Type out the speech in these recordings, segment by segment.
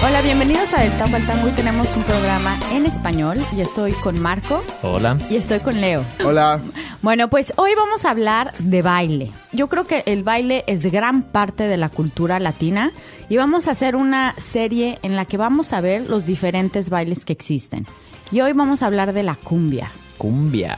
Hola, bienvenidos a Del Tango al Tango. Hoy tenemos un programa en español y estoy con Marco. Hola. Y estoy con Leo. Hola. Bueno, pues hoy vamos a hablar de baile. Yo creo que el baile es gran parte de la cultura latina y vamos a hacer una serie en la que vamos a ver los diferentes bailes que existen. Y hoy vamos a hablar de la cumbia. Cumbia.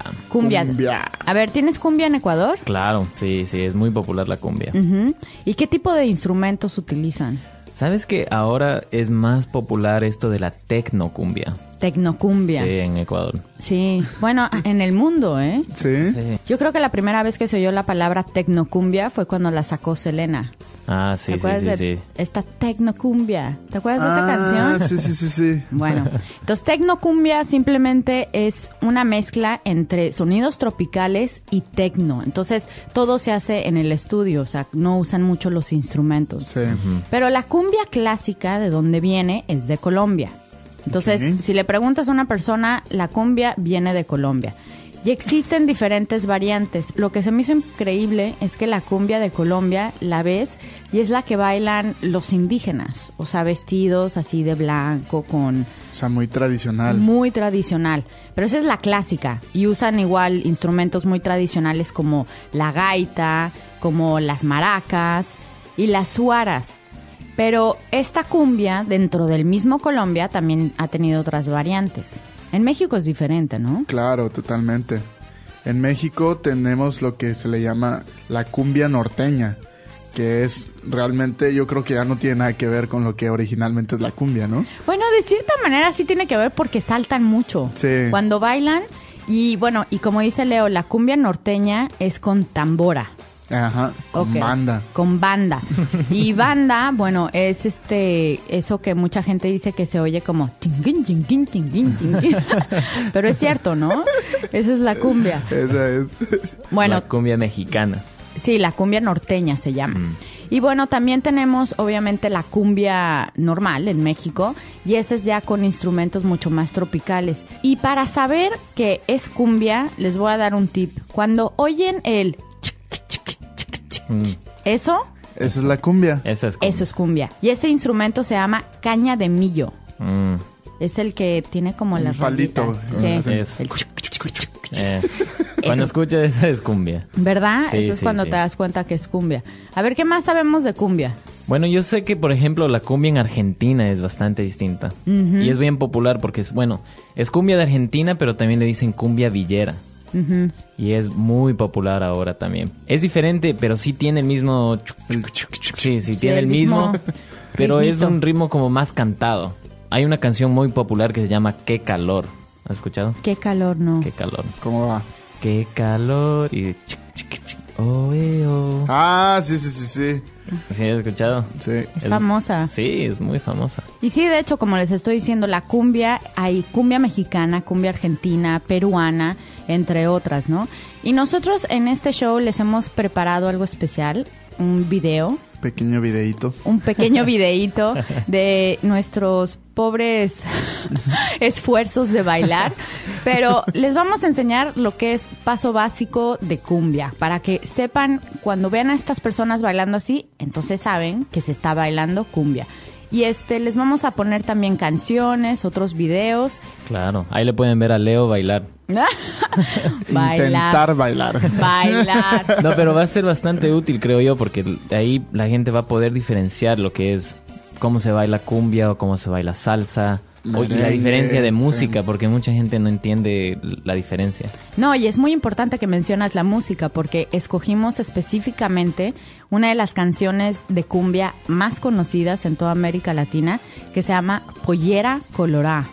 A ver, ¿tienes cumbia en Ecuador? Claro, sí, es muy popular la cumbia. Uh-huh. ¿Y qué tipo de instrumentos utilizan? ¿Sabes que ahora es más popular esto de la tecnocumbia? Tecnocumbia. Sí, en Ecuador. Sí, bueno, en el mundo, ¿eh? Sí. Yo creo que la primera vez que se oyó la palabra tecnocumbia fue cuando la sacó Selena. Ah, sí, ¿Te acuerdas de esta tecnocumbia? ¿Te acuerdas de esa canción? Sí. Bueno, entonces tecnocumbia simplemente es una mezcla entre sonidos tropicales y tecno. Entonces todo se hace en el estudio, o sea, no usan mucho los instrumentos. Sí. Uh-huh. Pero la cumbia clásica, de donde viene, es de Colombia. Entonces, Okay. si le preguntas a una persona, la cumbia viene de Colombia. Y existen diferentes variantes. Lo que se me hizo increíble es que la cumbia de Colombia la ves y es la que bailan los indígenas. O sea, vestidos así de blanco con... O sea, muy tradicional. Muy tradicional. Pero esa es la clásica. Y usan igual instrumentos muy tradicionales como la gaita, como las maracas y las suaras. Pero esta cumbia, dentro del mismo Colombia, también ha tenido otras variantes. En México es diferente, ¿no? Claro, totalmente. En México tenemos lo que se le llama la cumbia norteña, que es realmente, yo creo que ya no tiene nada que ver con lo que originalmente es la cumbia, ¿no? Bueno, de cierta manera sí tiene que ver porque saltan mucho. Sí. Cuando bailan. Y bueno, y como dice Leo, la cumbia norteña es con tambora. Ajá, con Ok, banda. Con banda. Y banda, bueno, es eso que mucha gente dice que se oye como tinguin, tinguin, tinguin, tinguin. Pero es cierto, ¿no? Esa es la cumbia. Esa es. Bueno, la cumbia mexicana. sí, la cumbia norteña se llama. Y bueno, también tenemos obviamente la cumbia normal en México y esa es ya con instrumentos mucho más tropicales. Y para saber que es cumbia, les voy a dar un tip. Cuando oyen el eso Esa es la cumbia. Esa es cumbia. eso es cumbia. Y ese instrumento se llama caña de millo. Es el que tiene como Un las palito. rayitas. Sí. Es. El Cuando Eso. escuchas esa es cumbia. ¿Verdad? Sí, Eso es sí, cuando sí. te das cuenta que es cumbia. A ver, ¿qué más sabemos de cumbia? Bueno, yo sé que, por ejemplo, la cumbia en Argentina es bastante distinta. Uh-huh. Y es bien popular porque es cumbia de Argentina, pero también le dicen cumbia villera. Uh-huh. Y es muy popular ahora también. Es diferente, pero sí tiene el mismo... Sí, tiene el mismo. Pero es ritmito. un ritmo como más cantado. Hay una canción muy popular que se llama Qué calor. ¿Has escuchado? Qué calor, no. Qué calor. ¿Cómo va? Qué calor. Y... Oh, oh. Ah, sí. ¿Sí has escuchado? Sí. Es famosa. Sí, es muy famosa. Y sí, de hecho, como les estoy diciendo, la cumbia, hay cumbia mexicana, cumbia argentina, peruana, entre otras, ¿no? Y nosotros en este show les hemos preparado algo especial, un video, Pequeño videíto. un pequeño videíto de nuestros pobres esfuerzos de bailar, pero les vamos a enseñar lo que es paso básico de cumbia, para que sepan, cuando vean a estas personas bailando así, entonces saben que se está bailando cumbia. Y les vamos a poner también canciones, otros videos. Claro, ahí le pueden ver a Leo bailar. Intentar bailar. Bailar. No, pero va a ser bastante útil, creo yo, porque de ahí la gente va a poder diferenciar lo que es cómo se baila cumbia o cómo se baila salsa. Y la Merengue, diferencia de música, sí. porque mucha gente no entiende la diferencia. No, y es muy importante que mencionas la música porque escogimos específicamente una de las canciones de cumbia más conocidas en toda América Latina que se llama Pollera Colorá.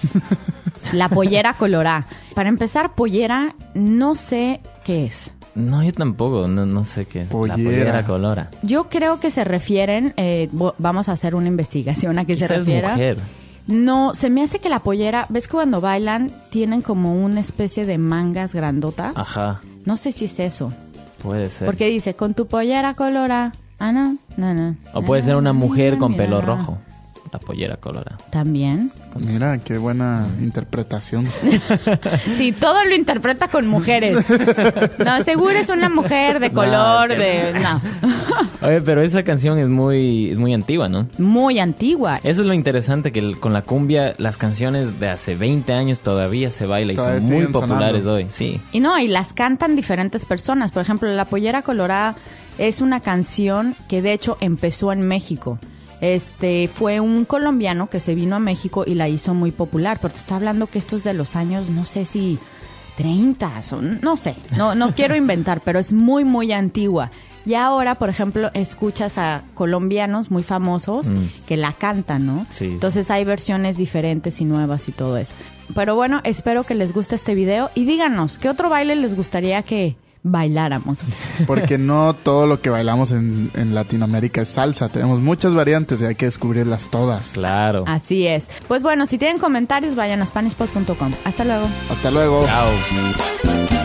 La Pollera Colorá. Para empezar, pollera, no sé qué es. No, yo tampoco, no sé qué. Pollera. La pollera colora. Yo creo que se refieren, vamos a hacer una investigación a qué se Quizás refiere. mujer. No, se me hace que la pollera, ¿ves que cuando bailan tienen como una especie de mangas grandotas? Ajá, No sé si es eso. puede ser. Porque dice, con tu pollera colora. Ah, no. O puede ser una mujer con pelo rojo. La Pollera Colorada. También. Mira, qué buena interpretación. Sí, todo lo interpreta con mujeres. No, seguro es una mujer de color, no. Oye, pero esa canción es muy antigua, ¿no? Muy antigua. Eso es lo interesante, que con la cumbia, las canciones de hace 20 años todavía se baila y Todavía son muy siguen populares sonando. hoy, sí. Y no, y las cantan diferentes personas. Por ejemplo, La Pollera Colorada es una canción que de hecho empezó en México. Fue un colombiano que se vino a México y la hizo muy popular, pero te está hablando que esto es de los años, no sé si 30 o no sé, no quiero inventar, pero es muy, muy antigua. Y ahora, por ejemplo, escuchas a colombianos muy famosos que la cantan, ¿no? Sí. Entonces hay versiones diferentes y nuevas y todo eso. Pero bueno, espero que les guste este video y díganos, ¿qué otro baile les gustaría que bailáramos? Porque no todo lo que bailamos en Latinoamérica es salsa. Tenemos muchas variantes y hay que descubrirlas todas. Claro. Así es. Pues bueno, si tienen comentarios, vayan a SpanishPod.com. Hasta luego. Hasta luego. Chao.